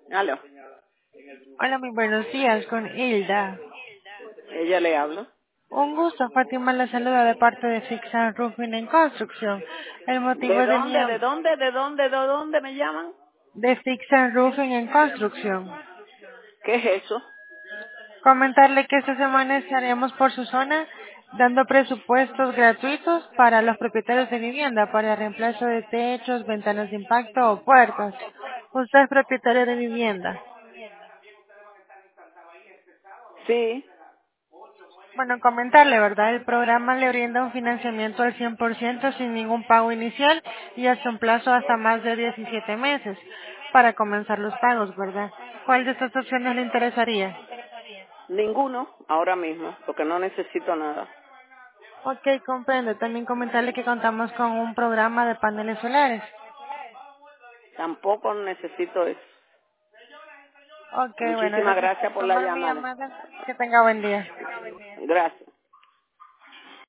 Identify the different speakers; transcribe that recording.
Speaker 1: Aló,
Speaker 2: Hola, muy buenos días, con Hilda.
Speaker 1: ella le habla.
Speaker 2: Un gusto, Fátima la saluda de parte de Fix and Roofing en Construcción. El
Speaker 1: ¿De
Speaker 2: motivo de mi
Speaker 1: dónde, de dónde, de dónde, de dónde me llaman?
Speaker 2: de Fix and Roofing en Construcción.
Speaker 1: ¿Qué es eso?
Speaker 2: Comentarle que esta semana estaremos por su zona dando presupuestos gratuitos para los propietarios de vivienda para reemplazo de techos, ventanas de impacto o puertas. Usted es propietario de vivienda.
Speaker 1: Sí,
Speaker 2: Bueno, comentarle, ¿verdad? El programa le brinda un financiamiento al 100% sin ningún pago inicial y hasta un plazo hasta más de 17 meses para comenzar los pagos, ¿verdad? ¿Cuál de estas opciones le interesaría?
Speaker 1: ninguno ahora mismo, porque no necesito nada.
Speaker 2: Ok, comprendo. También comentarle que contamos con un programa de paneles solares.
Speaker 1: Tampoco necesito eso.
Speaker 2: Ok, bueno,
Speaker 1: Muchísimas
Speaker 2: gracias
Speaker 1: gracias
Speaker 2: por
Speaker 1: por la
Speaker 2: tomar mi
Speaker 1: llamada.
Speaker 2: llamada. Que tenga buen día.
Speaker 1: Gracias.